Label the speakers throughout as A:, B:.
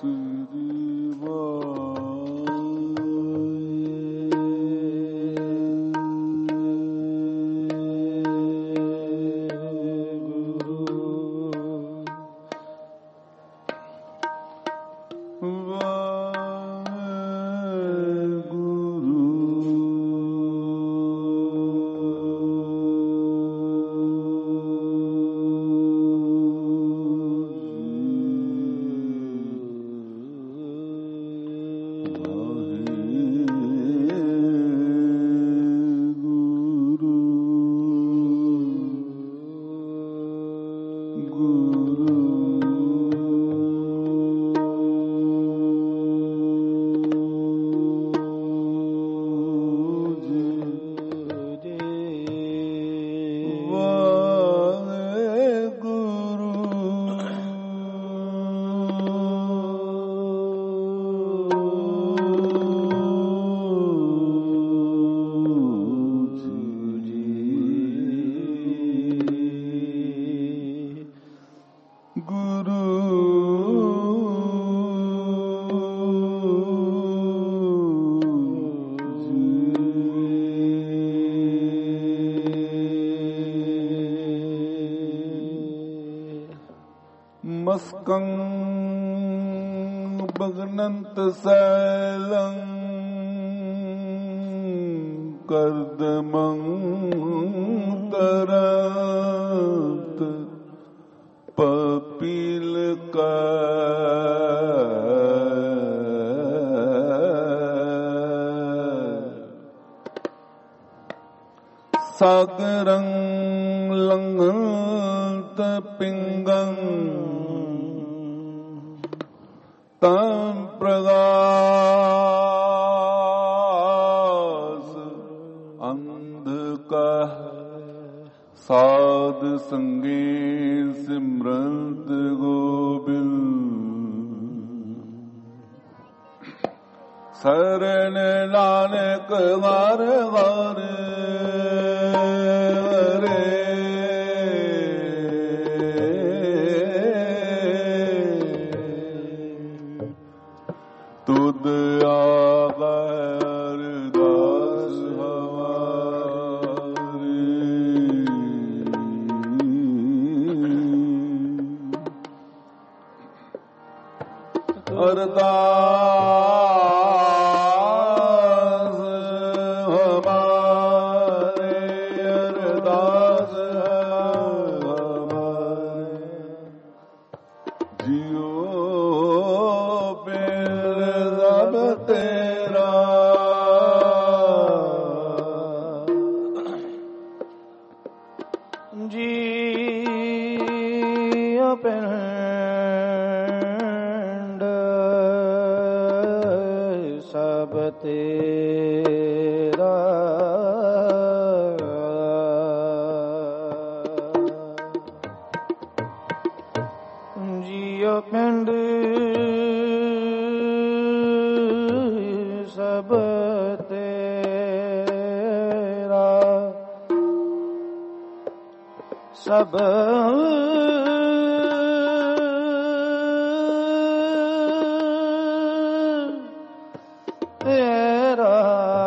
A: ਮਸਕੰ ਭਗਨੰਤ ਸੈਲੰ ਕਰਦਮੰ ਤਰੰਤ ਪਪੀਲ ਕਾ ਸਾਗਰੰ ਲੰਘੰਤ ਪਿੰਗੰ ਤੰ ਪ੍ਰਗਾਸ ਅੰਧਕਾਰ ਸਾਧ ਸੰਗੀ ਸਿਮਰੰਤ ਗੋਬਿੰਦ ਸਰਨ ਨਾਨਕ ਵਾਰ ਵਾਰ ਤੁਧ ਆਵਰ ਦਾਸ ਹਮਾਰੇ ਅਰਦਾਸ ਹਮਾਰੇ ਅਰਦਾਸ ਹਮਾਰੇ ਜਿਉ ਤੇਰਾ ਜੀਉ ਪਿੰਡ ਸਭ ਤੇਰਾ ਜੀਉ ਪਿੰਡ ਸਭ ਤੇਰਾ ਸਭ ਤੇਰਾ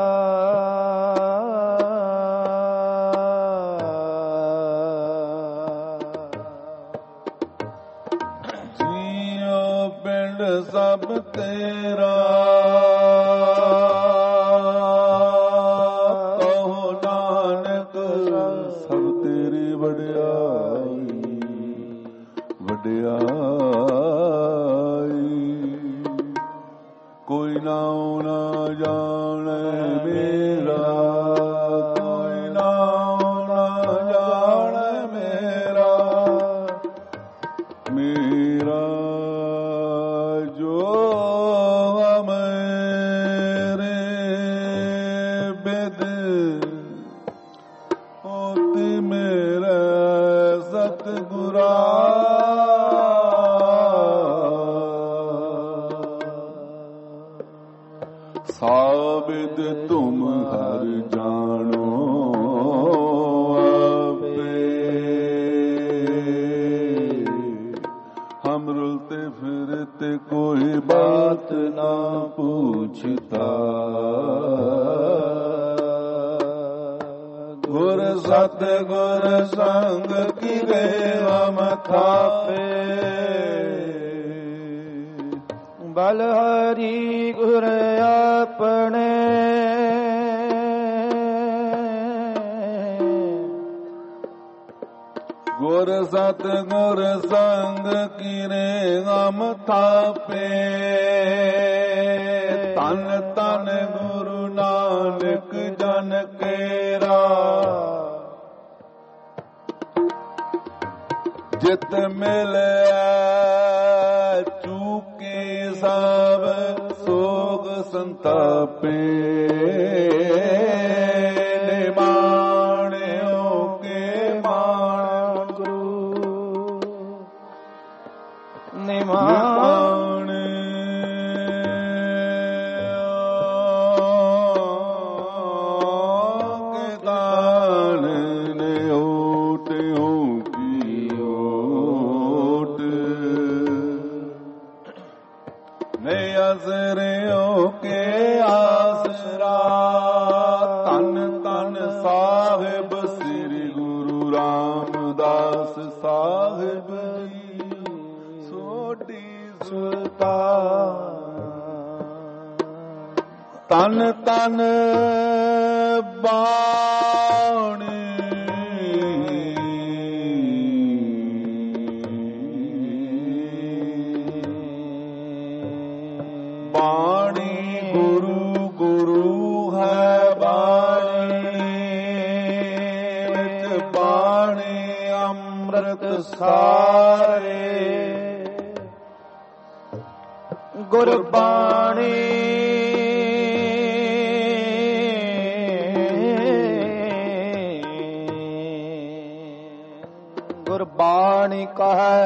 A: ਜੀਉ ਪਿੰਡ ਸਭ ਤੇਰਾ ਕੋਈ ਨਾਉ ਨਾ ਜਾਣੈ ਮੇਰਾ ਕੋਈ ਨਾਉ ਨਾ ਜਾਣੈ ਮੇਰਾ ਮੇਰਾ ਜੋ ਮੇਰੇ ਬਿਦ ਹੋਤੀ ਮੇਰੇ ਸਤਿਗੁਰਾ ਸਾਬਿਦ ਤੁਮ ਹਰ ਜਾਣੋ ਆਪੇ ਹਮ ਰੁਲਤੇ ਫਿਰਤੇ ਕੋਈ बात ना पूछता। गुर सतगुर संग किरे हम थापे।
B: बलहरि गुर अपने
A: गुर सतगुर संग किरे हम थापे। तन तन गुरु नानक जन केरा। जित मिले चूके सब सोग संतापे। निमाणियों के मान गुरु निमान के दान ने ओट की ओट ने असरियों के आसरा। तन तन साहिब श्री गुरु रामदास साहिब जी सोडी सुल्तान। तन तन बाणी बाणी गुरु गुरु है बाणी। विच बाणी अमृत सारे।
B: गुरबाणी गुरबाणी कहे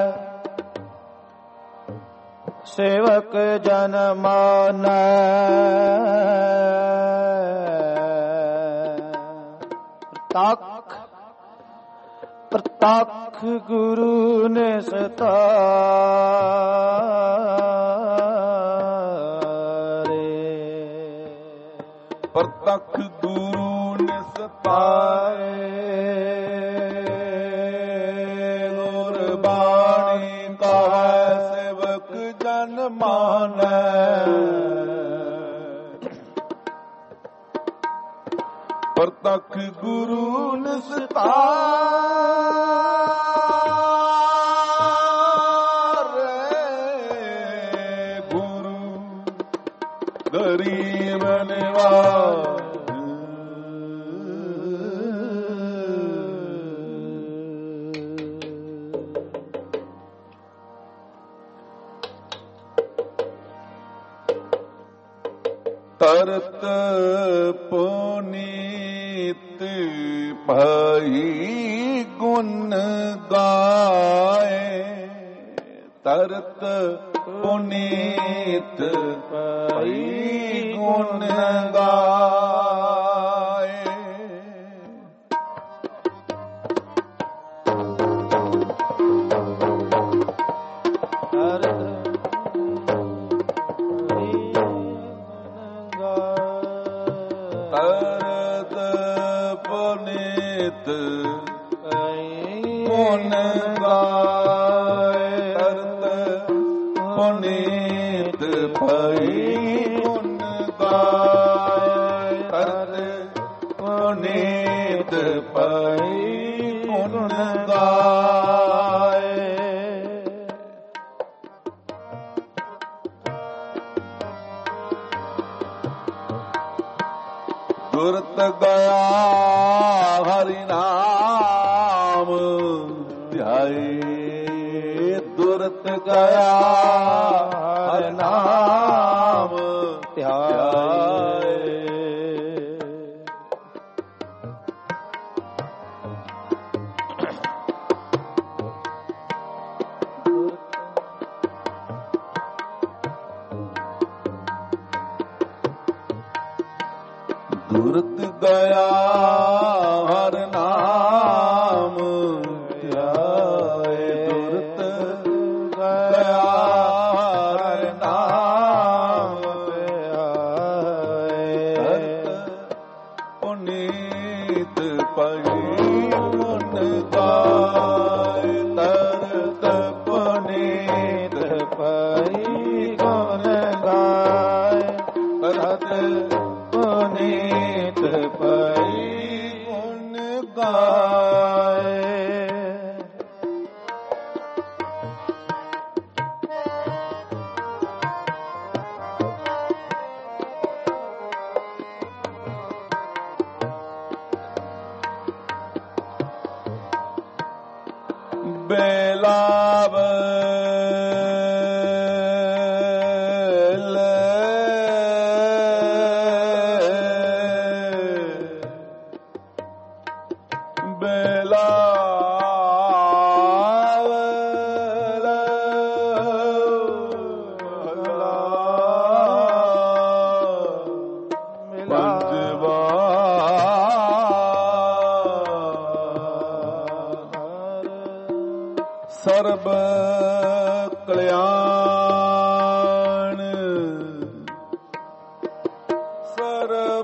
B: सेवक जन मानै। प्रतख गुरु निस्तारे।
A: प्रतख गुरु निस्तारे। गुरबाणी कहे सेवक जन मानै। प्रतख गुरु निस्तारे। गुरु गरीब निवाज। तरत पुनीत भई गुण गाए। तरत पुनीत भई गुण गाए। तरत पुनीत गुण गाए। तरत पुनीत भई गुण गाए। तरत पुनीत भई गुण गाए। दुरत गया हरि नाम ध्याए। दुरत गया हरि नाम ध्याए। दुरत गया हर नाम ध्याए। दुरत गया हर नाम ਬੇਲਾਵ ਸਰਬ ਕਲਿਆਣ ਸਰਬ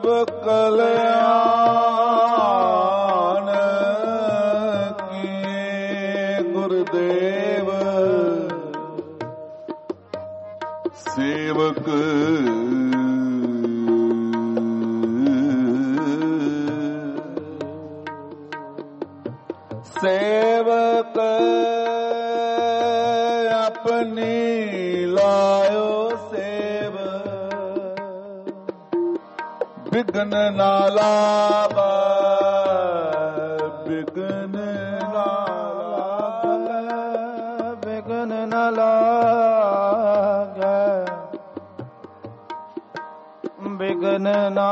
A: ਕਲਿਆਣ ਕੀਏ ਗੁਰਦੇਵ ਸੇਵਕ ਸੇਵਕ ਆਪਣੀ ਲਾਇਓ ਸੇਵ ਬਿਗਨ ਨਾ ਲਾਵਾ ਬਿਗਨ ਨਾ ਲਾਵਾ
B: ਬਿਗਨ ਨਾ ਲਾਗੈ ਬਿਗਨ ਨਾ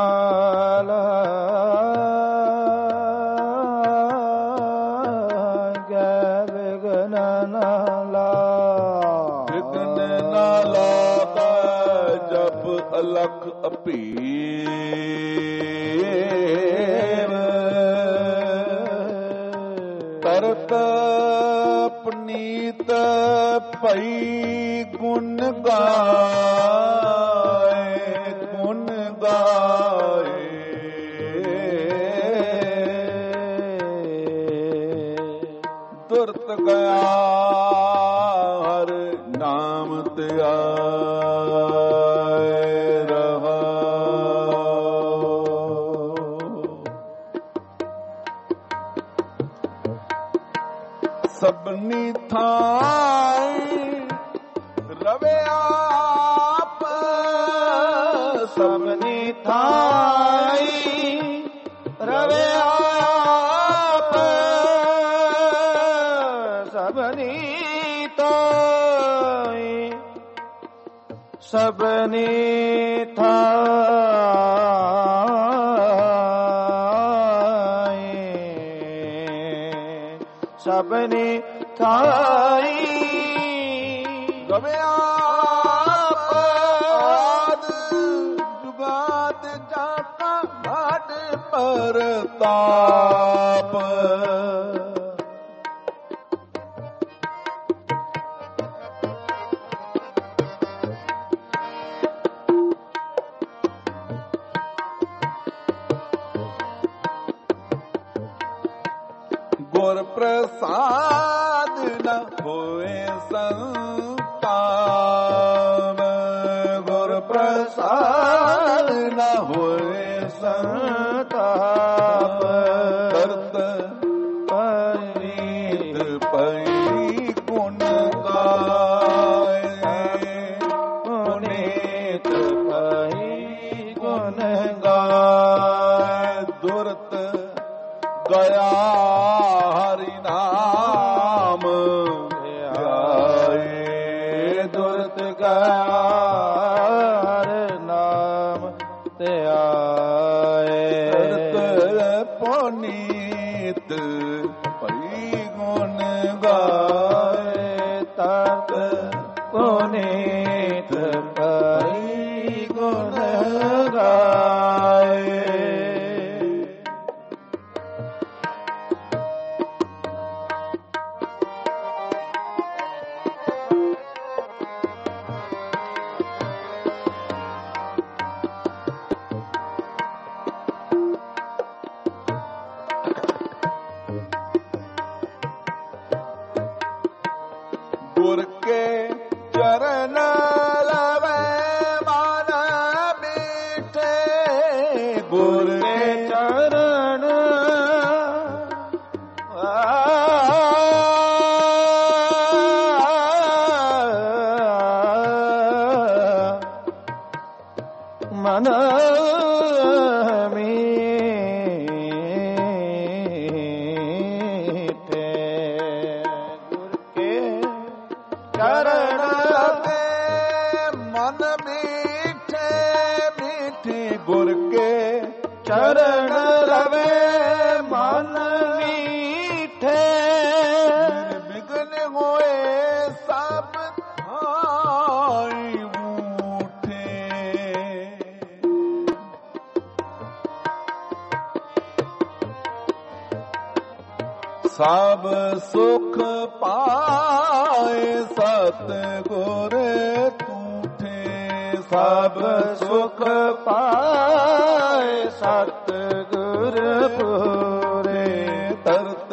A: ਅਲਖ ਅਭੀਵ ਤਰਤ ਪਨੀਤ ਭਈ ਗੁਣ ਗਾਏ ਗੁਣ ਗਾਏ ਦੁਰਤ ਗਿਆ ਹਰ ਨਾਮ ਧਿਆਏ ਸਭਨੀ ਥਾਈ ਰਵੇ ਆਪ
B: ਸਭਨੀ ਥਾਈ ਰਵੇ ਆਪ ਸਭਨੀ ਥਾਈ ਸਭਨੀ ਥਾਈ ਸਭਨੀ ਥਾਈ
A: ਰਵੇ ਆਪ ਆਦ ਜੁਗਾਦ ਜਾਤਾ ਘਾਟ ਪਰਤਾਪ ਗੁਰ ਪ੍ਰਸਾਦ ਨ ਹੋਏ ਸੰਤਾਪ ਗੁਰ ਪ੍ਰਸਾਦ ਨ ਹੋਏ ਸੰਤਾਪ ਕਰਤ ਪਨੀਤ ਪਈ ਗੁਣ ਗਾਏ ਪੁਨੀਤ ਪਈ ਗੁਣ ਗਾਏ ਦੁਰਤ ਗਿਆ ਹਰਿ ਨਾਮ ਧਿਆਏ ਦੁਰਤ ਗਿਆ
B: ਹਰਿ ਨਾਮ ਧਿਆਏ
A: ਕਰਤ ਪੁਨੀਤ ਭਈ ਗੁਣ ਗਾਏ
B: ਤਤ ਪੁਨੀਤ ਭਈ ਗੁਣ ਗਾਏ
A: ਗੁਰ ਕੇ ਚਰਨ ਲਵੇ ਮਨ ਬੀਠੇ ਗੁਰ
B: ਕੇ ਚਰਨ ਮਨ ਮੀਠੇ ਚਰਨ
A: ਲਵੇ ਮਨ ਮੀਠੇ ਮੀਠੇ ਗੁਰ ਕੇ
B: ਚਰਨ ਲਵੇ ਮਨ ਮੀਠੇ
A: ਬਿਗਨ ਹੋਏ ਸਭ ਥਾਈ ਉਠੇ ਸਭ ਸੁਖ ਪਾਏ ਸਤਿਗੁਰ ਤੂਠੇ
B: ਸਭ ਸੁਖ ਪਾਏ ਸਤਿਗੁਰ ਪੂਰੇ
A: ਤਰਤ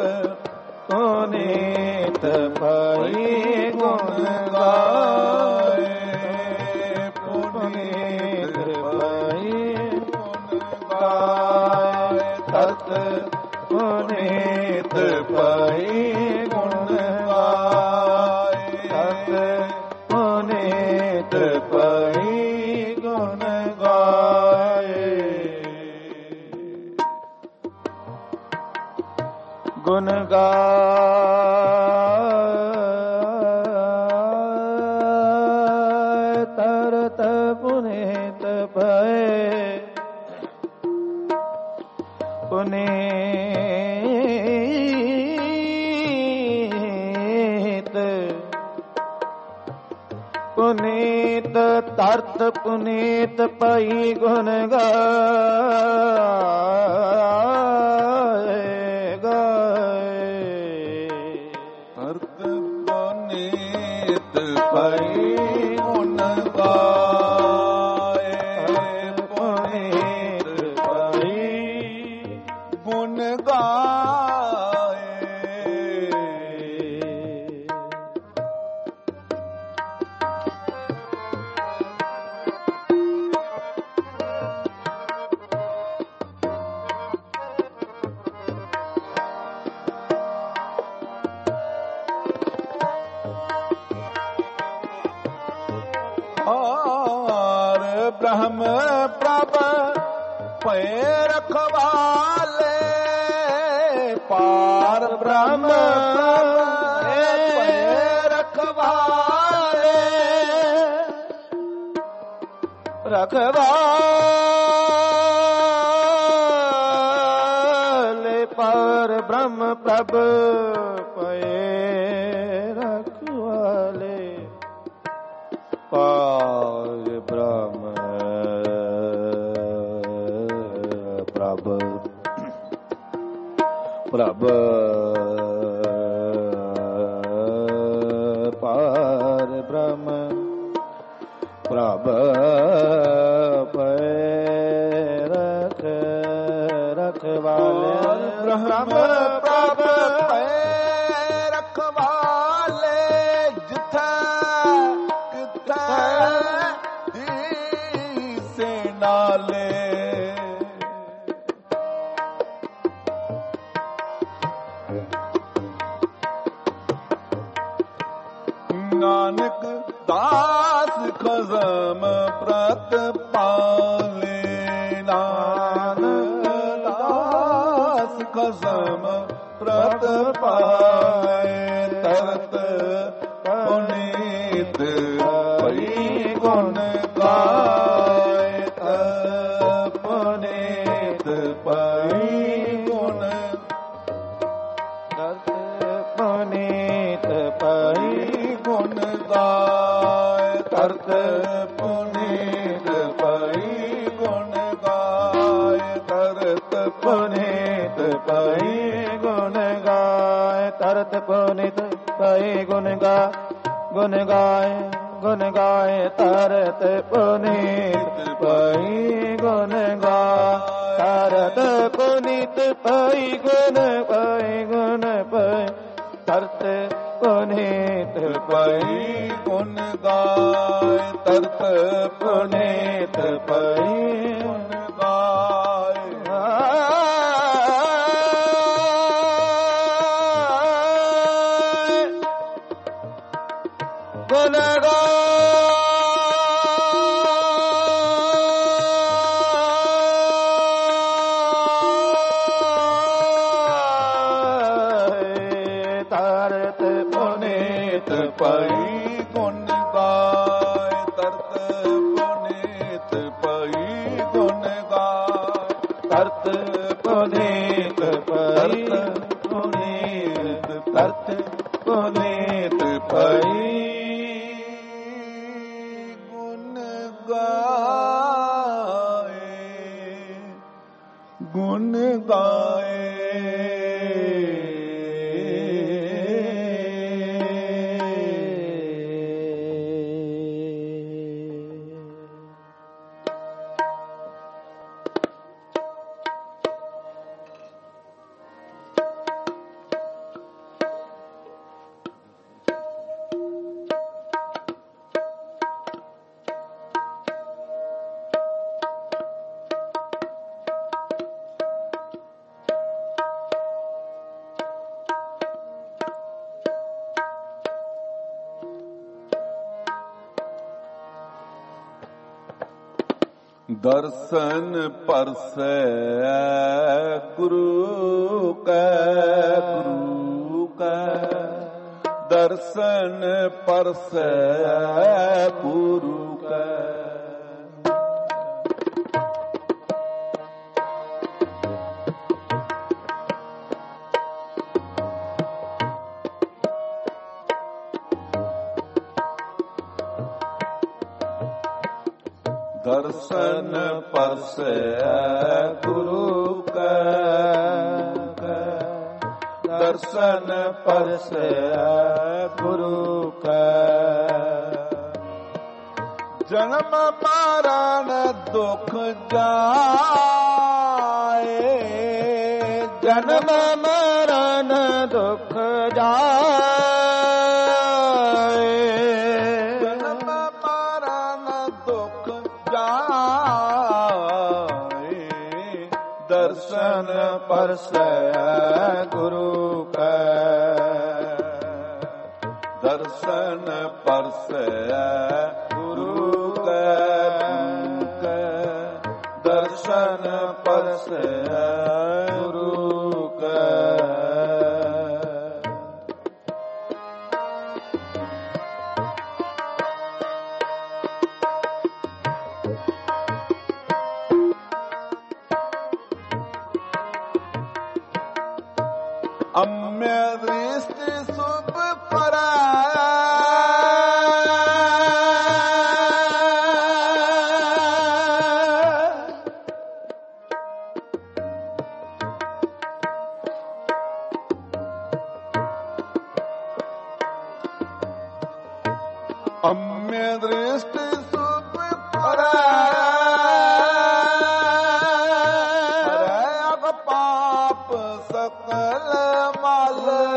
B: ਪੁਨੀਤ ਭਈ ਗੁਣ ਗਾਏ ਪੁਨੀਤ ਭਈ ਗੁਣ ਗਾਏ ਤਤ ਪੁਨੀਤ ਭਈ ਗੁਣ ਗਾਏ ਤਤ ਪੁਨੀਤ ਭਈ ਗੁਣ ਗਾਏ ਗੁਣ ਗਾਏ ਤਰਤ ਪੁਨੀਤ ਭਏ ਪੁਨੀਤ ਤਰਤ ਪੁਨੀਤ ਭਈ ਗੁਣ ਗਾਏ ਗਾਏ
A: ਤਰਤ ਪੁਨੀਤ ਭਈ ਗੁਣ ਗਾਏ
B: ਪੁਨੀਤ ਭਈ
A: ਗੁਣ ਗਾਏ ਔਰ ਬ੍ਰਹਮ ਪ੍ਰਭ ਭੈ ਰਖਵਾਲੇ ਪਾਰ ਬ੍ਰਹਮ ਭੈ ਰਖਵਾਲੇ
B: ਰਖਵਾਲੇ ਪਰ ਬ੍ਰਹਮ ਪ੍ਰਭ ਪਏ ਰਖਵਾਲੇ ਪਾਰ ਬ੍ਰਹਮ ਪ੍ਰਭ ਪ੍ਰਭ ਪਾਰ ਬ੍ਰਹਮ ਪ੍ਰਭ ਪੈ ਰਖਵਾਲੇ
A: ਬ੍ਰਹਮ ਪ੍ਰਭ ਭੈ ਰਖਵਾਲੇ ਜਿਥੈ ਕਿਥੈ ਦੀਸੇ ਨਾਲੇ ਨਾਨਕ ਦਾਸ ਖਜ਼ਮ ਪ੍ਰਤ ਪਾਲੇ ਨਾਨਕ ਦਾਸ ਖਜ਼ਮ ਪ੍ਰਤ ਪਾਲੇ ਤਰਤ ਪੁਨੀਤ ਭਈ ਗੁਣ ਗਾਏ ਤ ਪੁਨੀਤ ਭਈ ਗੁਣ
B: ਦਰਤ ਪੁਨੀਤ ਭਈ
A: ਗੁਣ ਗਾਏ ਤਰਤ ਪੁਨੀਤ ਭਈ ਗੁਣ ਗਾਏ ਤਰਤ
B: ਪੁਨੀਤ ਭਈ ਗੁਣ ਗਾਏ ਤਰਤ ਪੁਨੀਤ ਭਈ ਗੁਣ ਗਾਏ ਗੁਣ ਗਾਏ ਤਰਤ ਪੁਨੀਤ ਭਈ ਗੁਣ ਗਾਏ ਤਰਤ ਪੁਨੀਤ ਭਈ ਗੁਣ ਭਈ ਤਰਤ ਪੁਨੀਤ
A: ਭਈ ਗੁਣ ਗਾਏ ਤਰਤ ਪੁਨੀਤ ਭਈ ਗੁਣ ਗਾਏ
B: ਗੁਣ ਗਾਏ ਤਰਤ ਪੁਨੀਤ
A: ਪੁਨੀਤ ਪਈ ਗੁਣ ਗਾਏ ਤਰਤ ਪੁਨੀਤ ਪਈ ਗੁਣ ਗਾਏ
B: ਕਰਤ ਪੁਨੀਤ ਪਈ ਕਰਤ ਪੁਨੀਤ ਪਈ
A: ਗੁਣ ਗਾਏ ਗੁਣ ਗਾਏ ਦਰਸ਼ਨ ਪਰਸੈ ਗੁਰੂ ਕੈ ਦਰਸ਼ਨ ਪਰਸੈ ਗੁਰੂ ਕੈ ਦਰਸ਼ਨ ਪਰਸੈ ਗੁਰੂ ਕੈ ਦਰਸ਼ਨ ਪਰਸੈ ਗੁਰੂ ਕੈ ਜਨਮ ਮਰਨ ਦੁਖ ਜਾਏ
B: ਜਨਮ ਮਰਨ ਦੁਖ ਜਾਏ
A: ਜਨਮ ਮਰਨ ਦੁਖ ਜਾਏ ਦਰਸ਼ਨ
B: ਪਰਸੈ ਗੁਰੂ ਕੈ
A: ਦਰਸ਼ਨ ਪਰਸੈ ਗੁਰੂ ਕੈ ਦਰਸ਼ਨ ਪਰਸੈ ਗੁਰੂ ਕੈ ਅਮ੍ਯ ਦ੍ਰਿਸ਼ਟਿ ਸੁਭ ਪਰੈ ਅਮ੍ਯ ਦ੍ਰਿਸ਼ਟਿ ਸੁਭ ਪਰੈ ਅਗ ਪਾਪ ਸਕਲ ਮਲ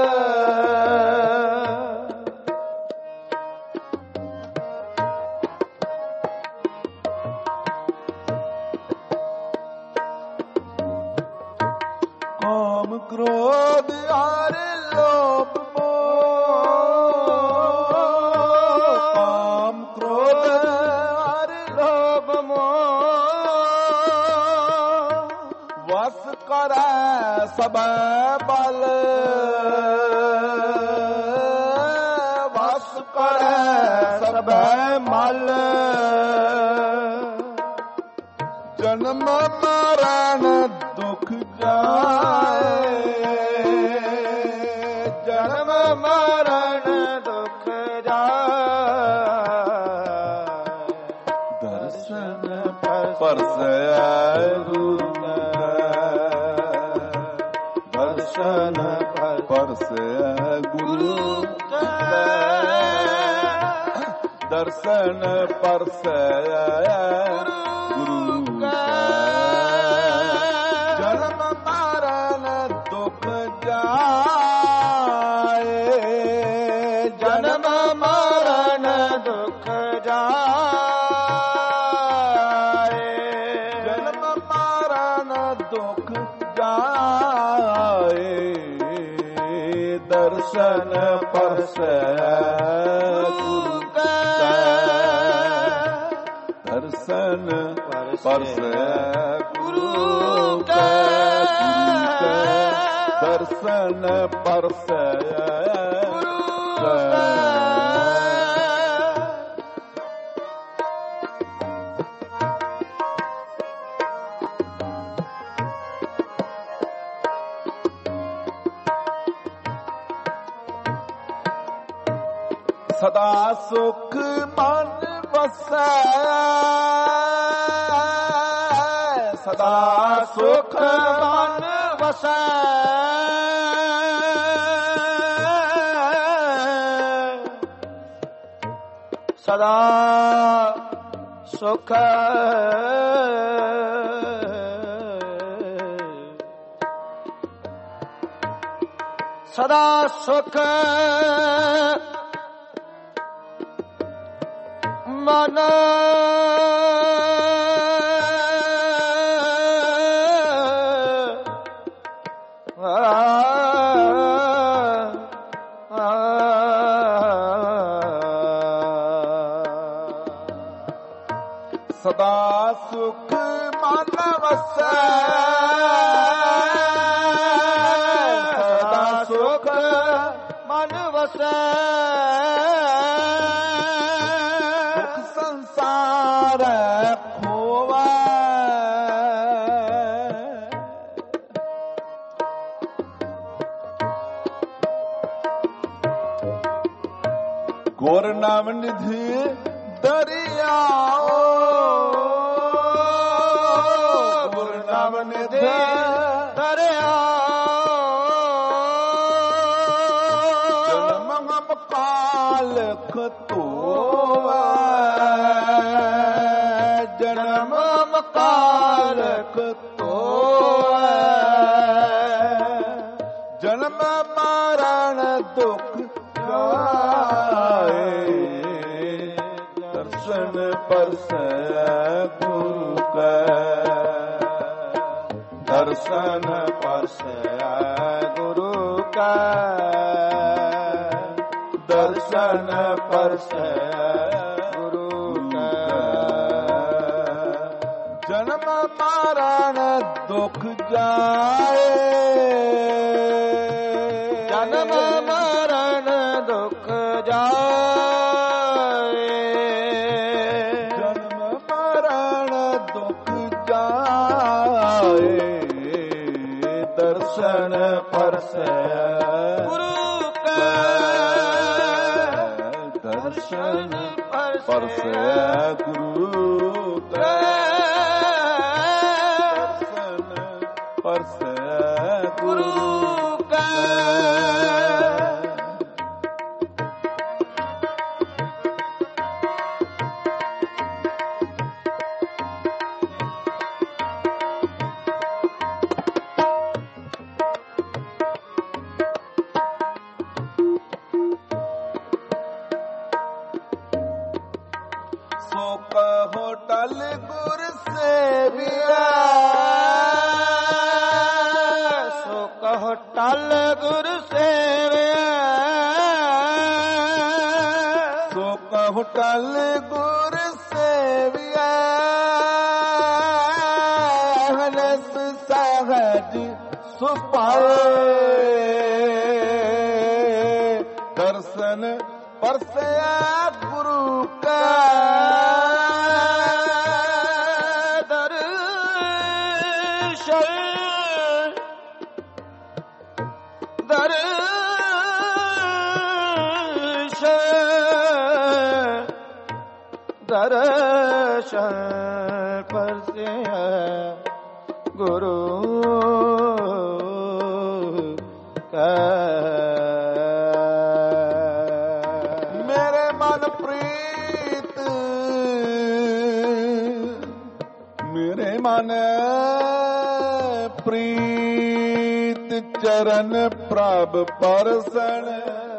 A: ਕਾਮ ਕ੍ਰੋਧ ਹਰ ਲੋਭ ਮੋਹ ਕਾਮ ਕ੍ਰੋਧ ਹਰ
B: ਲੋਭ ਮੋਹ
A: ਵਸ ਕਰੈ ਸਭੈ ਬਲ ਵਸ ਕਰੈ ਸਭੈ
B: ਮਲ
A: ਜਨਮ ਮਰਨ ਦੁਖ ਜਾਏ
B: ਜਨਮ ਮਰਨ ਦੁਖ ਜਾਏ
A: ਦਰਸ਼ਨ ਪਰਸੈ ਗੁਰੂ ਕੈ ਦਰਸ਼ਨ ਪਰਸੈ ਗੁਰੂ ਕੈ ਦਰਸ਼ਨ ਪਰਸੈ ਗੁਰੂ ਕੈ ਜਨਮ ਮਰਨ ਦੁਖ ਜਾਏ
B: ਜਨਮ ਮਰਨ ਦੁਖ ਜਾਏ
A: ਜਨਮ ਮਰਨ ਦੁਖ ਜਾਏ ਦਰਸ਼ਨ ਪਰਸੈ ਗੁਰੂ ਕੈ ਦਰਸ਼ਨ ਪਰਸੈ ਗੁਰੂ ਕੈ ਦਰਸ਼ਨ ਪਰਸੈ ਗੁਰੂ ਕੈ ਸਦਾ ਸੁਖ ਮਨ ਵਸੈ ਸਦਾ ਸੁਖ
B: ਮਨ ਵਸੈ ਸਦਾ ਸੁਖ ਸਦਾ ਸੁਖ ਮਨ
A: ਸਦਾ ਸੁਖ ਮਨ ਵਸੈ ਸਦਾ ਸੁਖ
B: ਮਨ ਵਸੈ
A: ਸੁਖ ਸੰਸਾਰ ਖੋਵੈ ਗੁਰ ਨਾਮ ਨਿਧੀ ਦਰਿਆਓ ਗੁਰ ਨਾਮ ਨਿਧੀ ਜਨਮ ਹਮ ਕਾਲਖ ਧੋਵੈ ਜਨਮ ਹਮ ਕਾਲਖ ਧੋਵੈ ਜਨਮ ਮਰਨ ਦੁਖ ਜਾਏ ਦਰਸ਼ਨ ਪਰਸੈ ਗੁਰੂ ਕੈ ਦਰਸ਼ਨ ਪਰਸੈ ਗੁਰੂ ਕੈ ਦਰਸ਼ਨ ਪਰਸੈ ਗੁਰੂ ਕੈ ਜਨਮ ਮਰਨ ਦੁਖ ਜਾਏ
B: ਜਨਮ ਮਰਨ ਦੁਖ ਜਾਏ
A: ਜਨਮ ਮਰਨ ਦੁਖ ਜਾਏ ਦਰਸ਼ਨ ਪਰਸੈ
B: ਗੁਰੂ ਕੈ
A: ਦਰਸ਼ਨ ਪਰਸੈ ਗੁਰੂ ਕੈ ਦਰਸ਼ਨ ਪਰਸੈ ਗੁਰੂ ਕੈ ਸੋ ਕਹੋ ਟਲ ਗੁਰ ਸੇਵਿਆ
B: ਸੋ ਕਹੋ ਟਲ ਗੁਰ ਸੇਵਿਆ
A: ਸੋ ਕਹੋ ਟਲ ਗੁਰ ਸੇਵਿਆ ਹਨਸ ਸਹਜ ਸੁਪਾਏ ਦਰਸ਼ਨ ਪਰਸੈ ਗੁਰੂ ਕੈ
B: ਦਰਸ਼ਨ ਪਰਸੈ ਗੁਰੂ ਕੈ
A: ਮੇਰੇ ਮਨ ਪ੍ਰੀਤ ਮੇਰੇ ਮਨ ਪ੍ਰੀਤ ਚਰਨ ਪ੍ਰਭ ਪਰਸਣ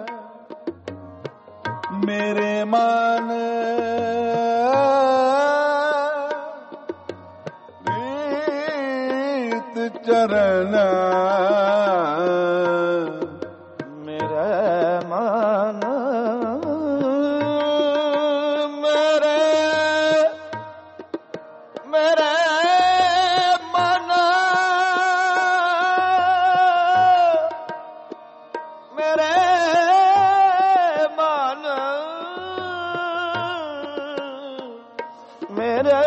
A: ਮੇਰੇ ਮਨ ਪ੍ਰੀਤ ਚਰਨ
B: ਮੇਰੇ ਮਨ ਮੇਰੇ ਮਨ ਮੇਰੇ ਮਨ ਮੇਰੇ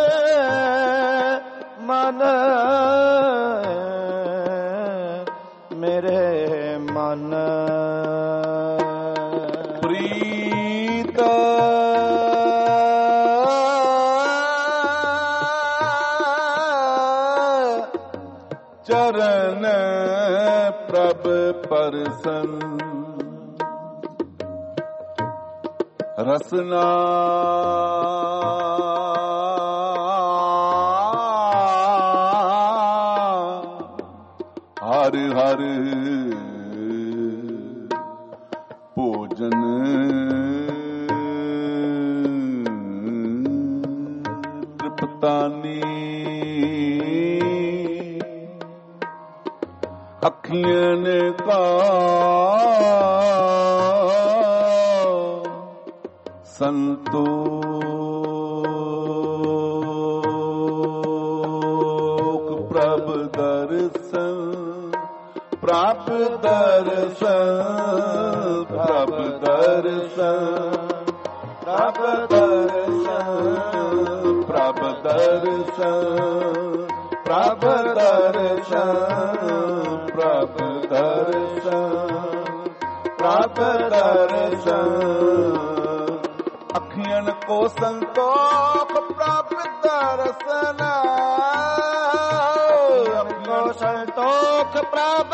B: ਮਨ ਮੇਰੇ ਮਨ
A: ਪ੍ਰੀਤ ਚਰਨ ਪ੍ਰਭ ਪਰਸਨ ਰਸਨਾ ਹਰ ਹਰ ਭੋਜਨ ਤ੍ਰਿਪਤਾਨੀ ਅੱਖੀਆਂ ਕਾ ਸੰਤੋਖ ਪ੍ਰਭ ਦਰਸ਼ਨ ਪ੍ਰਭ ਦਰਸ਼ਨ ਪ੍ਰਭ ਦਰਸ਼ਨ ਪ੍ਰਭ ਦਰਸ਼ਨ ਪ੍ਰਭ ਦਰਸ਼ਨ ਪ੍ਰਭ ਦਰਸ਼ਨ ਪ੍ਰਭ ਦਰਸ਼ਨ ਪ੍ਰਭ ਦਰਸ਼ਨ ਅੱਖੀਆਂ ਕੋ ਸੰਤੋਖ ਪ੍ਰਭ ਦਰਸ਼ਨ
B: ਕੋ ਸੰਤੋਖ ਪ੍ਰਭ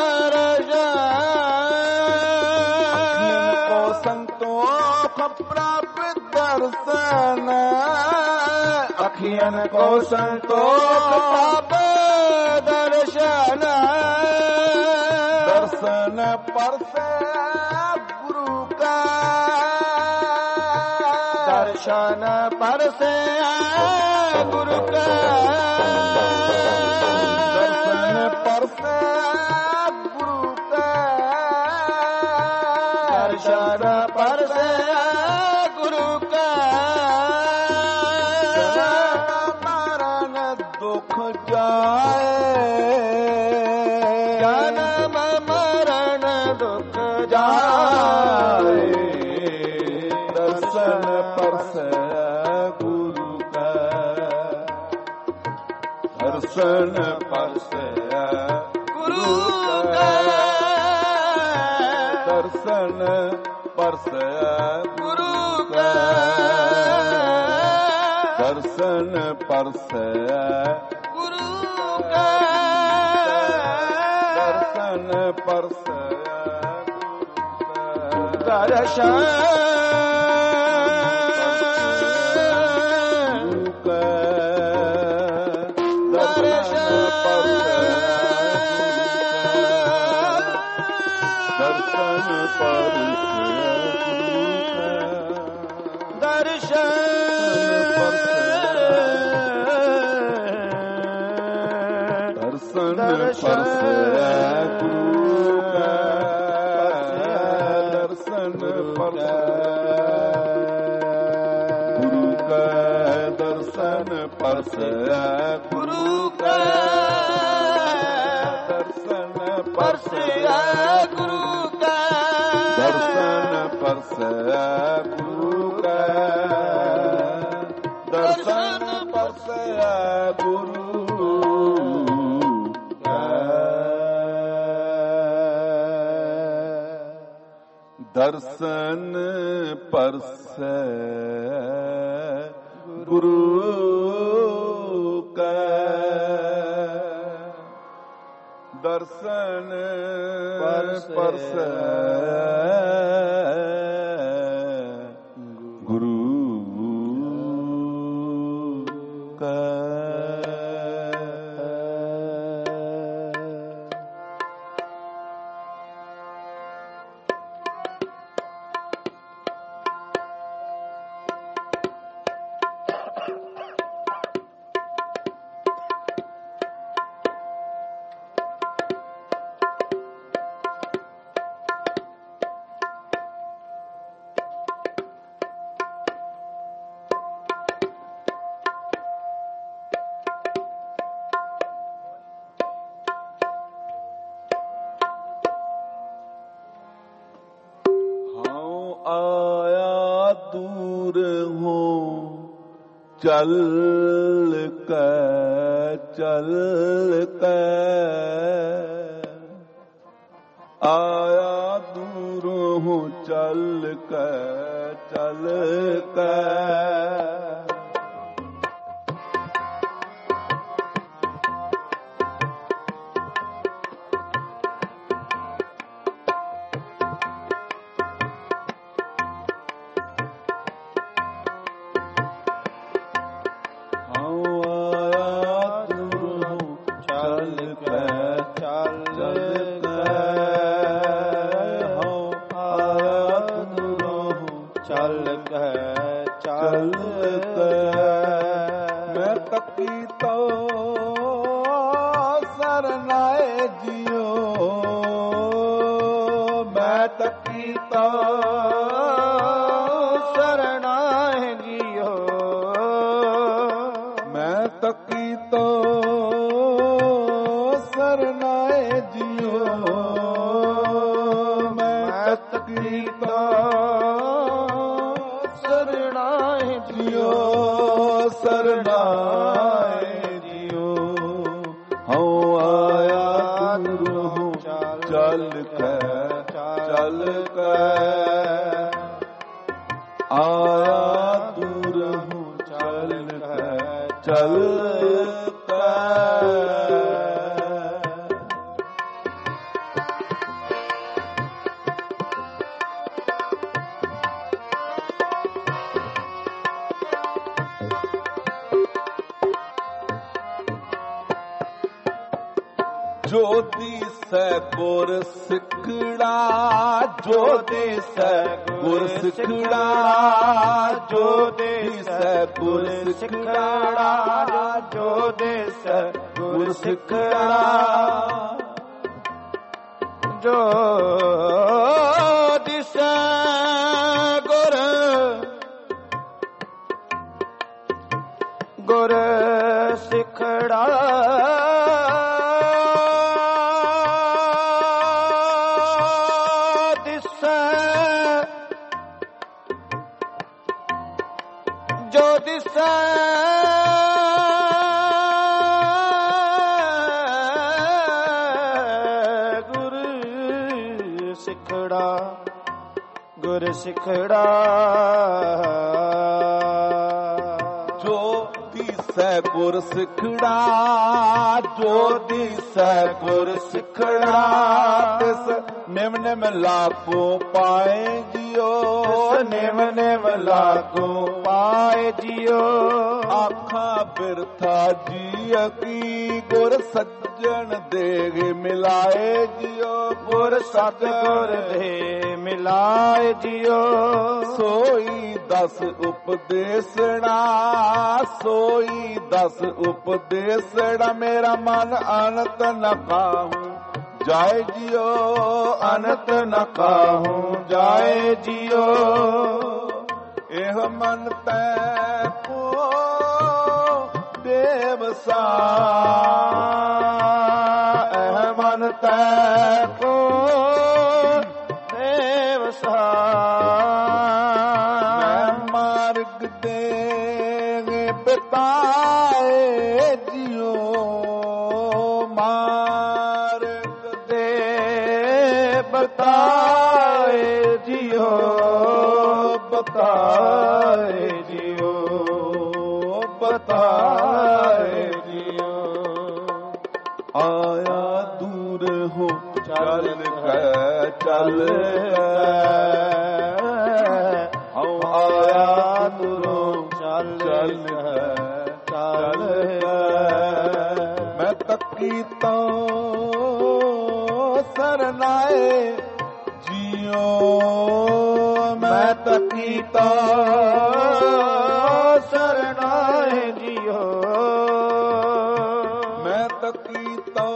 B: ਦਰਸ਼ਨ
A: ਕੋ ਸੰਤੋਖ ਪ੍ਰਭ ਦਰਸ਼ਨ
B: ਅੱਖੀਆਂ ਕੋ ਸੰਤੋਖ ਪ੍ਰਭ ਦਰਸ਼ਨ
A: ਦਰਸ਼ਨ ਪਰਸੇ ਗੁਰੂ ਕਾ
B: ਦਰਸ਼ਨ ਪਰਸੇ ਗੁਰੂ ਕਾ
A: ਦਰਸ਼ਨ ਪਰਸੇ ਗੁਰੂ ਕਾ
B: ਦਰਸ਼ਨ ਪਰਸੇ ਗੁਰੂ ਕਾ
A: ਮਰਨ ਦੁਖ ਜਾਏ
B: ਜਨਮ ਮਰਨ ਦੁਖ ਜਾਏ
A: ਦਰਸ਼ਨ ਪਰਸੈ ਗੁਰੂ ਕਾ ਦਰਸ਼ਨ ਪਰਸੈ
B: ਗੁਰੂ ਕਾ
A: ਦਰਸ਼ਨ ਪਰਸੈ
B: ਗੁਰੂ ਕਾ
A: ਦਰਸ਼ਨ ਪਰਸੈ
B: ਗੁਰੂ ਕਾ
A: ਦਰਸ਼ਨ ਪਰਸੈ
B: ਦਰਸ਼ਨ
A: ਪਰਸੈ ਗੁਰੂ ਕਾ ਦਰਸ਼ਨ
B: ਪਰਸੇ ਗੁਰੂ ਕਾ
A: ਦਰਸ਼ਨ ਪਰਸੈ ਗੁਰੂ ਕਾ ਦਰਸ਼ਨ ਪਰਸੈ ਗੁਰੂ ਕਾ ਦਰਸ਼ਨ ਪਰਸੈ ਗੁਰੂ ਕਾ ਦਰਸ਼ਨ ਪਰਸੈ ਗੁਰੂ ਕਾ ਆਇਆ ਦੂਰ ਹੋ ਚੱਲ ਕੇ ਆਇਆ ਦੂਰ ਹੋ ਚੱਲ ਕੇ ਚੱਲ ਕੈ ਜੋ ਦਿਸੈ ਗੁਰ ਸਿੱਖੜਾ ਜੋ ਦਿਸੈ ਗੁਰ ਸਿੱਖੜਾ ਜੋ ਦਿਸੈ ਗੁਰ ਸਿੱਖੜਾ ਜੋ ਦਿਸੈ ਗੁਰ ਸਿੱਖੜਾ ਜੋ ਦਿਸੈ ਗੁਰ ਗੁਰ ਸਿੱਖੜਾ ਗੁਰ ਸਿੱਖੜਾ ਜੋ ਦਿਸੈ ਗੁਰ ਸਿੱਖੜਾ ਜੋ ਦਿਸੈ ਗੁਰ ਸਿੱਖੜਾ ਤਿਸ ਨਿਮ ਨਿਮ ਲਾਗੋ ਪਾਏ ਜਿਉ ਨਿਮ ਨਿਮ ਲਾਗੋ ਪਾਏ ਜਿਉ ਆਖਾਂ ਬਿਰਥਾ ਜੀਅ ਕੀ ਗੁਰ ਸੱਜਣ ਦੇ ਮਿਲਾਏ ਜਿਉ ਗੁਰ ਸਤਿਗੁਰ ਦੇ ਮਿਲਾਏ ਜਿਉ ਸੋਈ ਦਸ ਉਪਦੇਸਣਾ ਸੋਈ ਦਸ ਉਪਦੇਸਣਾ ਮੇਰਾ ਮਨ ਅਨੰਤ ਨ ਕਾਹੂ ਜਾਏ ਜਿਉ ਅਨੰਤ ਨ ਕਾਹੂ ਜਾਏ ਜਿਉ ਇਹ ਮਨ ਤੈ ਕੋ ਦੇਵਸਾ ਇਹ ਮਨ ਤੈ ਕੋ ਦੇਵਸਾ ਮੈਂ ਮਾਰਗ ਦੇ ਬਿਤਾਏ ਜਿਉ ਮਾਰਗ ਦੇ ਬਤਾਏ ਜਿਉ ਬਤਾਏ ਜਿਉ ਬਤਾਏ ਜਿਉ ਆਇਆ ਦੂਰ ਹੋ ਚੱਲ ਕੈ ਚੱਲ ਹਉ ਆਇਆ ਦੂਰੋਂ ਚੱਲ ਚੱਲ ਮੈਂ ਤੱਕੀ ਤਾਂ ਸਰਨਾਏ ਜਿਉ ਮੈਂ ਤੱਕੀ ਤਾਂ ਸਰਨਾਏ ਜਿਉ ਮੈਂ ਤੱਕੀ ਤਾਂ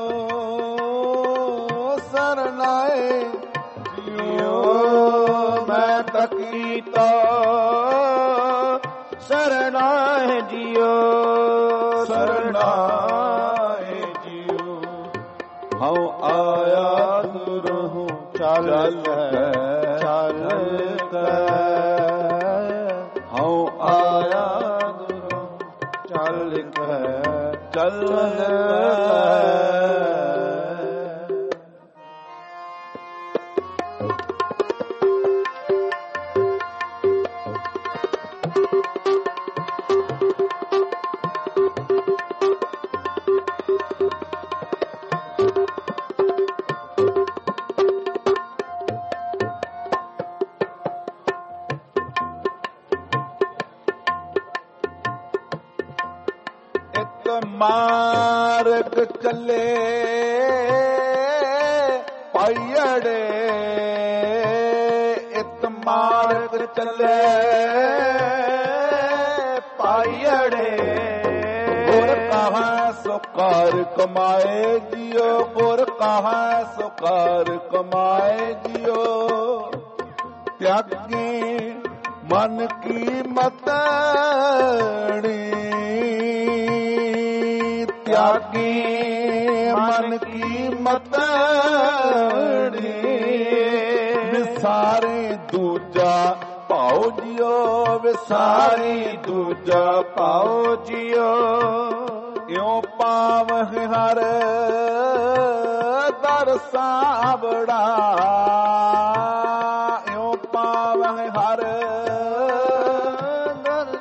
A: ਸਰਨਾਏ ਜਿਉ ਮੈਂ ਤੱਕੀ ਤਾਂ ਸਰਨਾਏ ਜਿਉ ਸਰਨਾਏ ਜਿਉ ਹਉ ਆਇਆ ਦੁਰਹੁ ਚੱਲ ਚੱਲ ਹਉ ਆਇਆ ਦੁਰਹੁ ਚੱਲ ਚੱਲ ਮਾਰਗ ਚੱਲੇ ਪਾਈੜੇ ਇਤ ਮਾਰਗ ਚੱਲੇ ਪਾਈੜੇ ਗੁਰ ਕਹਾਂ ਸੁਕਾਰ ਕਮਾਏ ਜਿਉ ਗੁਰ ਕਹਾਂ ਸੁਕਾਰ ਕਮਾਏ ਜਿਉ ਤਿਆਗੀ ਮਨ ਕੀ ਮਤੜੀ ਤਿਆਗੀ ਮਨ ਕੀ ਮਤੜੀ ਵਿਸਾਰੇ ਦੂਜਾ ਭਾਉ ਜਿਉ ਵਿਸਾਰੀ ਦੂਜਾ ਭਾਉ ਜਿਉ ਇਉ ਪਾਵਹਿ ਹਰ ਦਰ ਸਾਵੜਾ ਇਉ ਪਾਵਹਿ ਹਰ ਦਰ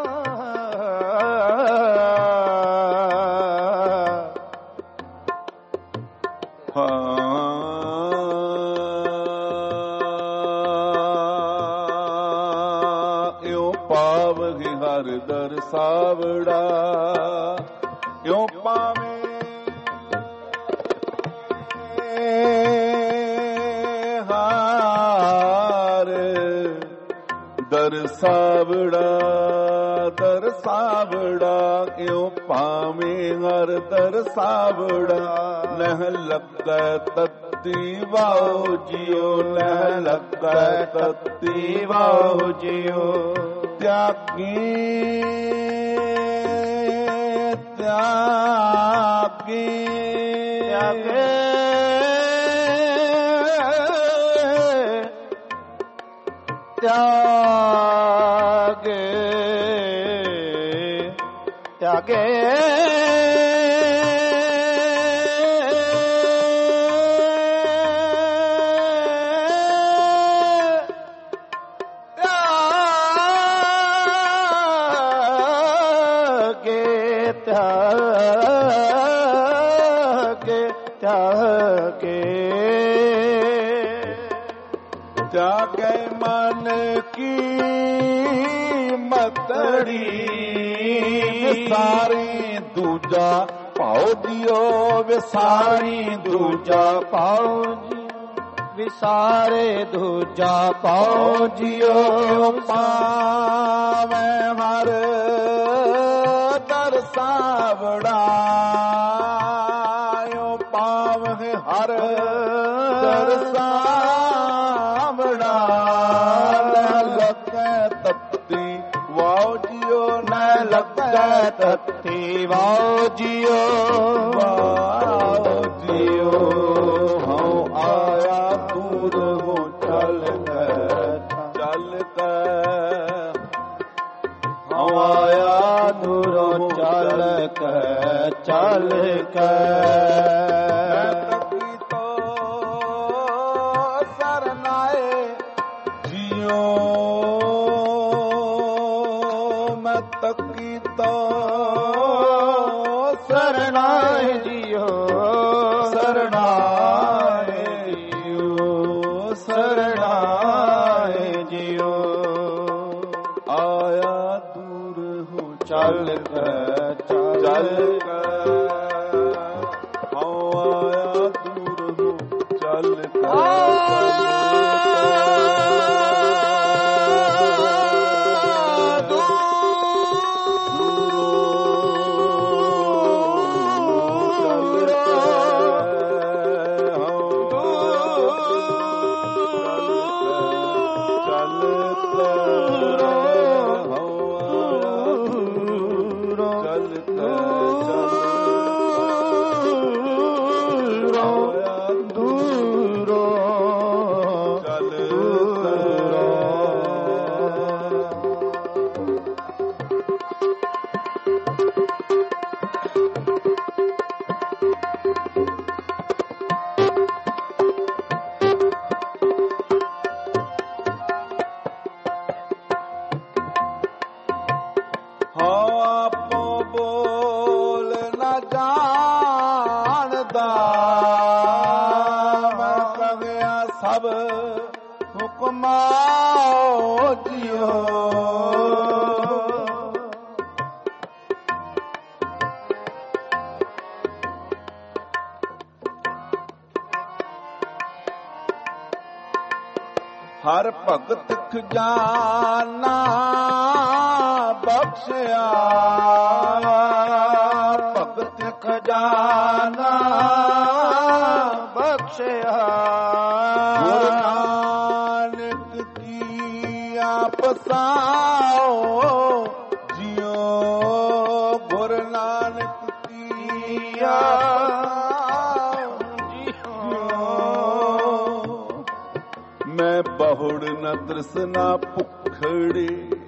A: ਇਉ ਪਾਵਹਿ ਹਰ ਦਰ ਸਾਵੜਾ ਇਉ ਪਾਵੇਂ ਹਾਰ ਦਰ ਸਾਵੜਾ ਇਉ ਪਾਵੇਂ ਹਰ ਦਰ ਸਾਵੜਾ ਨਹਿ ਲੱਗੈ ਤਤੀ ਵਾਉ ਜਿਉ ਨਹਿ ਲੱਗੈ ਤਤੀ ਵਾਉ ਜਿਉ ਤਿਆਗੀ ਤਿਆਗੀ ਤਿਆਗੇ ਤਿਆਗੇ ਮਨ ਕੀ ਮਤੜੀ ਵਿਸਾਰੀ ਦੂਜਾ ਭਾਉ ਜਿਉ ਵਿਸਾਰੀ ਦੂਜਾ ਭਾਉ ਵਿਸਾਰੇ ਦੂਜਾ ਭਾਉ ਜਿਉ ਪਾਵੈ ਹਰ ਦਰ ਸਾਵੜਾ ਇਉ ਪਾਵੈ ਹਰ ਦਰ ਸਾਵੜਾ ਲੱਗੈ ਤਤੀ ਵਾਉ ਜਿਉ ਨ ਲੱਗੈ ਤਤੀ ਵਾਉ ਜਿਉ ਵਾਉ ਜਿਉ ਹਉ ਆਇਆ ਦੂਰ ਹੋ ਚੱਲ ਕੇ ਹਉ ਆਇਆ ਦੂਰੋਂ ਚੱਲ ਕੇ ਤਕੀ ਤੋ ਸਰਨਾਏ ਜਿਉ ਸਰਨਾਏ ਜਿਉ ਸਰਨਾਏ ਜਿਉ ਆਇਆ ਦੂਰ ਹੋ ਚੱਲ ਕੇ ਹਉ ਆਇਆ ਦੂਰ ਹੋ ਚੱਲ ਸਭ ਹੁਕਮਾਂ ਜਿਉ ਹਰ ਭਗਤ ਖਜ਼ਾਨਾ ਬਖਸ਼ਿਆ, ਭਗਤ ਖਜ਼ਾਨਾ
B: ਬਖਸ਼ਿਆ।
A: ਗੁਰੂ ਨਾਨਕ ਕੀ ਆਪ ਸਾਓ ਜਿਉ, ਗੁਰੂ ਨਾਨਕ ਕੀ ਆਪ ਜਿਉ। ਮੈਂ ਬਹੁੜ ਨ ਤ੍ਰਿਸ਼ਨਾ ਭੁੱਖੜੀ,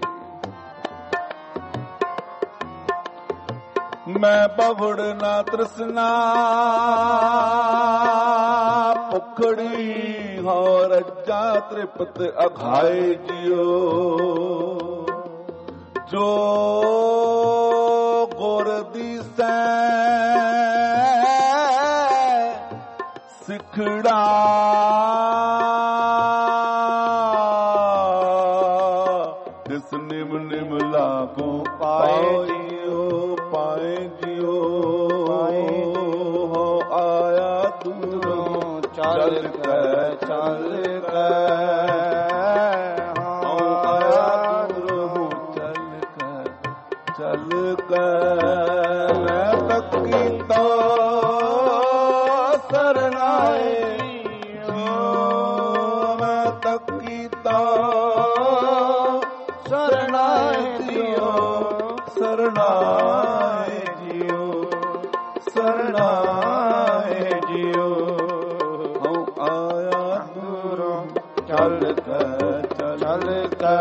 A: ਮੈਂ ਬਹੁੜ ਨਾ ਤ੍ਰਿਸ਼ਨਾ ਭੁੱਖੜੀ, ਹੋ ਰੱਜਾ ਤ੍ਰਿਪਤ ਅਘਾਏ ਜਿਉ। ਜੋ ਗੁਰ ਦੀਸੈ ਸਿਖੜਾ, ਤਿਸ ਨਿਮ ਨਿਮ ਲਾਗੋ ਪਾਏ ਜਿਉ, ਪਾਏ ਜਿਉ। ਹੋ ਆਇਆ ਦੂਰੋਂ
B: ਚੱਲ ਕੇ, ਚੱਲ ਕੇ,
A: ਹੋ ਆਇਆ ਦੂਰੋਂ ਚੱਲ ਕੇ, ਚੱਲ ਕੇ। ਮੈਂ ਤੱਕੀ ਤੋ ਸਰਨਾਏ ਜਿਉ, ਮੈਂ ਤੱਕੀ ਤੋ ਸਰਨਾਏ ਜਿਉ, ਸਰਨਾਏ ਜਿਉ, ਸਰਨਾਏ ਜਿਉ। ਹਉ ਆਇਆ ਦੂਰੋਂ
B: ਚੱਲ ਕੇ, ਚੱਲ ਕੇ,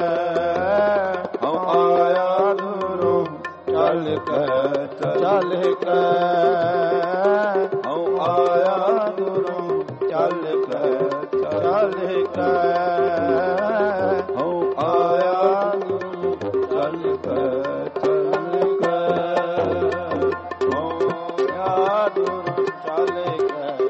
A: ਹਉ ਆਇਆ ਦੂਰੋਂ
B: ਚੱਲ ਕੇ, ਚੱਲ ਕੇ,
A: ਹਉ ਆਇਆ ਦੂਰੋਂ
B: ਚੱਲ ਕੇ, ਚੱਲ ਕੇ,
A: ਹਉ ਆਇਆ ਦੂਰੋਂ ਚੱਲ ਕੇ, ਚੱਲ ਕੇ, ਹਉ ਆਇਆ ਦੂਰੋਂ
B: ਚੱਲ ਕੇ।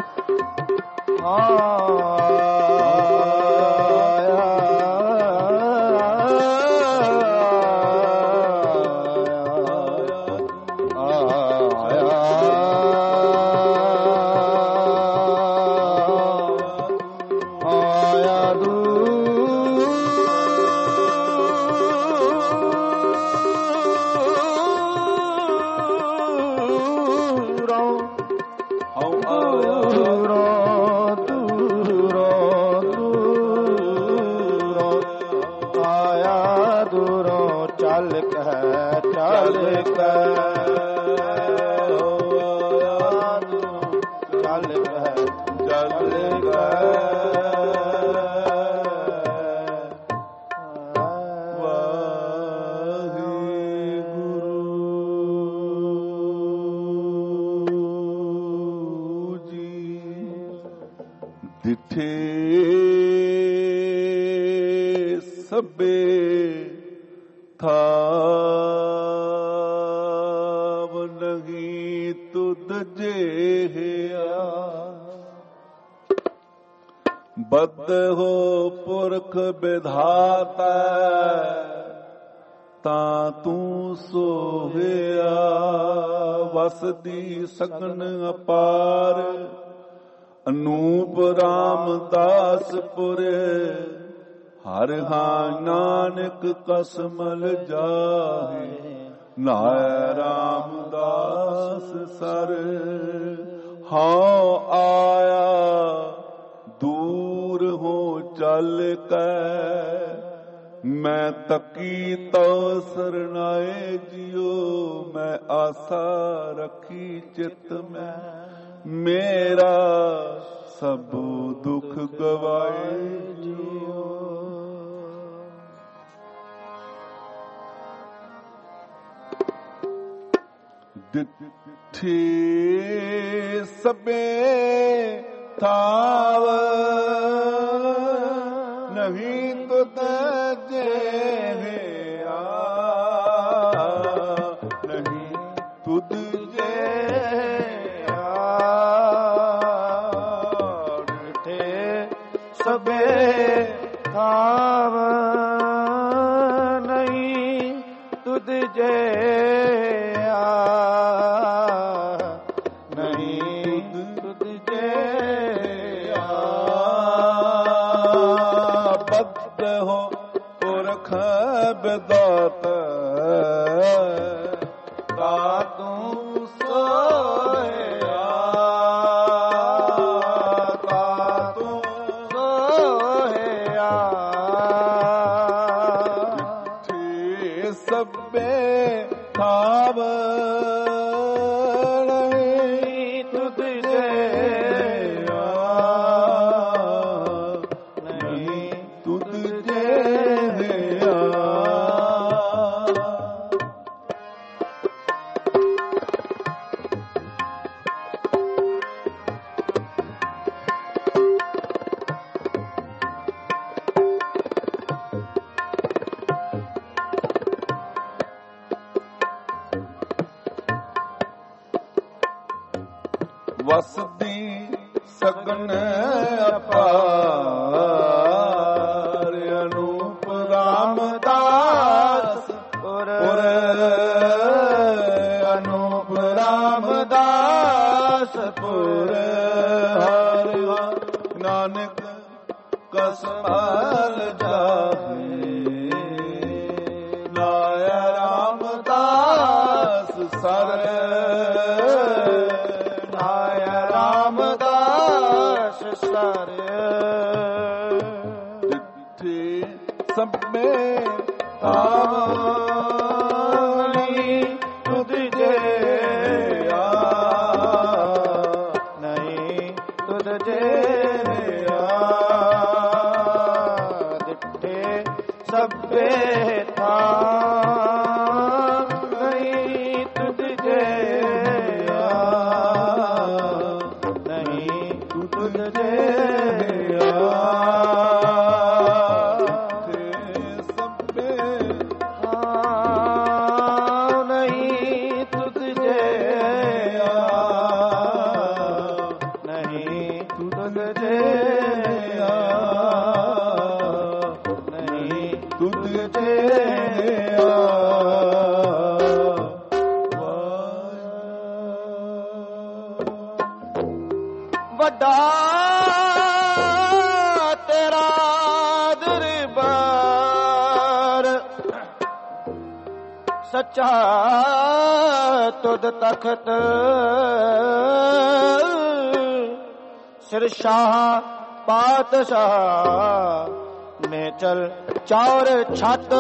A: ਦਿਠੇ ਸਭੇ ਥਾਵ ਨਹੀਂ ਤੁਧ ਜਿਹਾ, ਬੱਧ ਹੋ ਪੁਰਖ ਵਿਧਾਤਾ ਤਾਂ ਤੂੰ ਸੋਹਿਆ। ਵਸਦੀ ਸਗਨ ਅਪਾਰ ਅਨੂਪ ਰਾਮਦਾਸਪੁਰ, ਹਰ ਹਾਂ ਨਾਨਕ ਕਸਮਲ ਜਾਹੇ। ਨਾਇ ਰਾਮਦਾਸ ਸਰ ਹਾਂ ਆਇਆ ਦੂਰ ਹੋ ਚੱਲ ਕੇ। ਮੈਂ ਤਕੀ ਤੋ ਸਰਨਾਏ ਜਿਉ, ਮੈਂ ਆਸਾ ਰੱਖੀ ਚਿਤ ਮੈਂ। ਮੇਰਾ ਸਭ ਦੁਖ ਗਵਾਏ ਜਿਉ। ਡਿਠੇ ਸਭੇ ਥਾਵ ਨਹੀਂ ਤੁਧ ਜਿਹਾ, ਨਹੀਂ ਤੁਧ ਜਿਹਾ।
B: ਡਿਠੇ ਸਭੇ ਥਾਵ ਨਹੀਂ ਤੁਧ ਜਿਹਾ, ਨਹੀਂ ਤੁਧ ਜਿਹਾ।
A: ਪੁਰਖ ਬਿਦਾਤ ਤਾ ਤੂੰ ਸੋਇਆ ਤਾ ਤੂੰ
B: ਸੋਹਿਆ
A: ਜਿੱਥੇ ਸਭੇ ਥਾਵ ਨਹੀਂ ਤੁਧ ਜਿਹਾ ਨਹੀਂ ਤੁਧ ਜਿਹਾ ਵਸਦੀ ਸਗਨ ਅਪਾਰ ਅਨੂਪ ਰਾਮਦਾਸ ਪੁਰ ਅਨੂਪ ਰਾਮਦਾਸ ਪੁਰ ਹਰਿ ਨਾਨਕ ਕਸਮਲ ਜਾਹੇ ਨਾਇਆ ਰਾਮਦਾਸ ਸਰ
B: ਰਾਮਦਾਸ ਸਰ
A: ਜਿੱਥੇ ਸਭੇ ਆਵਣੀ ਤੁਧ ਜਿਹਾ
B: ਨਹੀਂ ਤੁਧ ਜਿਹਾ ਦਿੱਠੇ ਸਭੇ ਥਾਂ ਨਹੀਂ ਤੁਧ ਜਿਹਾ ਨਹੀਂ ਤੁਧ ਜਿਹਾ
A: ਸਭੇ
B: ਥਾਂ ਨਹੀਂ ਤੁਧ ਜਿਹਾ ਨਹੀਂ ਤੁਧ ਜਿਹਾ ਨਹੀਂ
A: ਤੁਧ ਜਿਹਾ
B: ਵੱਡਾ ਤੇਰਾ ਦਰਬਾਰ ਸੱਚਾ ਤੁਧ ਤਖਤ ਸਿਰ ਸ਼ਾਹ ਪਾਤਸ਼ਾਹ ਮੈਂ ਚਲ ਚੌਰ ਛੱਤ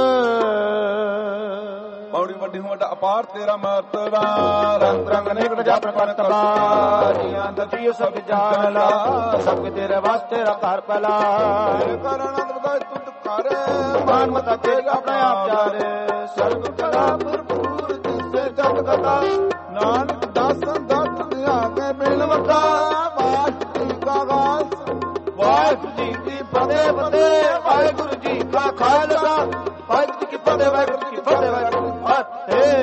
A: ਪੌੜੀ ਵੱਡੀ ਨੂੰ ਵੱਡਾ ਅਪਾਰ ਤੇਰਾ ਮਰਤਬਾ
B: ਰੰਗ ਰੰਗ ਅਨੇਕ ਜਾਤ ਪਰਤਬਾ ਜੀਆਂ ਦਾ ਜੀਉ ਸਭ ਜਾਣ ਲਾ ਸਭ ਤੇਰੇ ਵਾਸਤੇ ਰਾ ਘਰ ਪਹਿਲਾ
A: ਕਰ ਆਨੰਦ ਬਗਾਇ ਤੁਧ ਕਰ
B: ਮਾਨ ਮਤਾ ਕੇ ਆਪਣਾ ਆਪ ਜਾਰ ਸਰਬ ਕਲਾ ਭਰਪੂਰ ਜਿਸੇ ਜਗ ਕਥਾ
A: ਨਾਨਕ ਦਾਸਨ ਦਾਤ ਆਗੇ ਮਿਲਵਤਾ ਵਾਹਿਗੁਰੂ ਜੀ ਕਾ ਖਾਲਸਾ
B: ਵਾਹਿਗੁਰੂ ਜੀ ਕੀ ਫਤਿਹ ਫਤਿਹ ਵਾਹਿਗੁਰੂ ਜੀ ਕਾ ਖਾਲਸਾ ਵਾਹਿਗੁਰੂ ਜੀ ਕੀ ਫਤਿਹ ਵਾਹਿਗੁਰੂ ਜੀ ਕੀ ਫਤਿਹ ਵਾਹਿਗੁਰੂ ਜੀ ਕੀ ਫਤਿਹ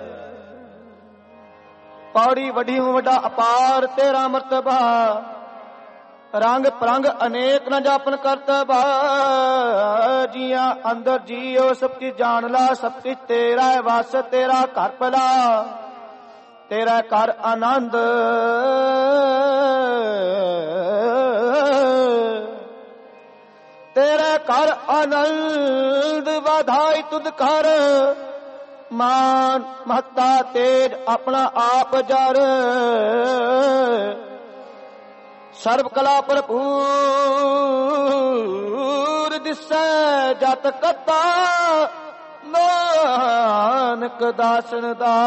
B: ਪੌੜੀ ਵੱਡੀ ਹੂੰ ਵੱਡਾ ਅਪਾਰ ਤੇਰਾ ਮਰਤਬਾ ਰੰਗ ਪ੍ਰੰਗ ਅਨੇਕ ਨ ਜਾਪਨ ਕਰਤਬਾ ਜੀਆਂ ਅੰਦਰ ਜੀਓ ਸਭ ਕੀ ਜਾਣ ਲਾ ਸਭ ਕੀ ਤੇਰਾ ਹੈ ਵਸ ਤੇਰਾ ਘਰ ਭਲਾ ਤੇਰਾ ਘਰ ਆਨੰਦ ਤੇਰੇ ਘਰ ਆਨੰਦ ਵਧਾਈ ਤੁਧ ਕਰ ਮਾਨ ਮਹਤਾ ਤੇਜ ਆਪਣਾ ਆਪ ਜਰ ਸਰਬ ਕਲਾ ਭਰਪੂਰ ਦਿਸੈ ਜਤ ਕਤਾ ਨਾਨਕ ਦਾਸਨ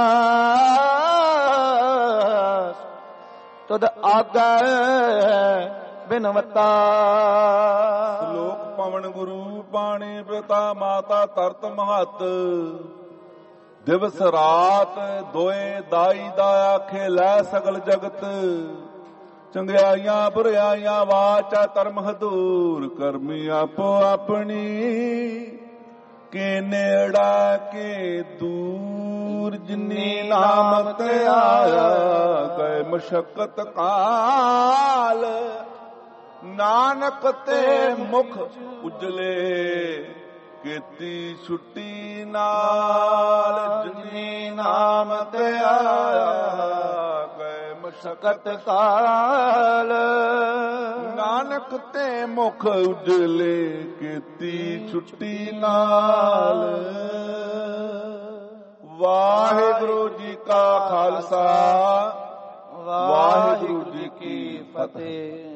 B: ਦਾਸ ਤੁਧ ਆਗੈ ਬਿਨਵਤਾ
A: ਲੋਕ ਪਵਨ ਗੁਰੂ ਪਾਣੀ ਪਿਤਾ ਮਾਤਾ ਤਰਤ ਮਹਤ ਦਿਵਸ ਰਾਤ ਦੋਏ ਦਾਈ ਦਾ ਆਖੇ ਲੈ ਸਗਲ ਜਗਤ ਚੰਗਿਆਈਆਂ ਬੁਰਾਈਆਂ ਵਾਚਾ ਧਰਮ ਹਦੂਰ ਕਰਮੀ ਆਪੋ ਆਪਣੀ ਕੇ ਨੇੜਾ ਕੇ ਦੂਰ ਜਿਨੀ ਨਾਮ ਤੇ ਆਇਆ ਗਏ ਮਸ਼ਕਤ ਕਾਲ ਨਾਨਕ ਤੇ ਮੁਖ ਉਜਲੇ ਕੀਤੀ ਛੁੱਟੀ ਨਾਲ ਜਿਨੀ ਨਾਮ ਤੇ ਆਇਆ ਗਏ
B: ਸਕਤ ਕਾਲ।
A: ਨਾਨਕ ਤੇ ਮੁਖ ਉਜਲੇ ਕੀਤੀ ਛੁੱਟੀ ਨਾਲ। ਵਾਹਿਗੁਰੂ ਜੀ ਕਾ ਖਾਲਸਾ, ਵਾਹਿਗੁਰੂ ਜੀ ਕੀ ਫਤਿਹ।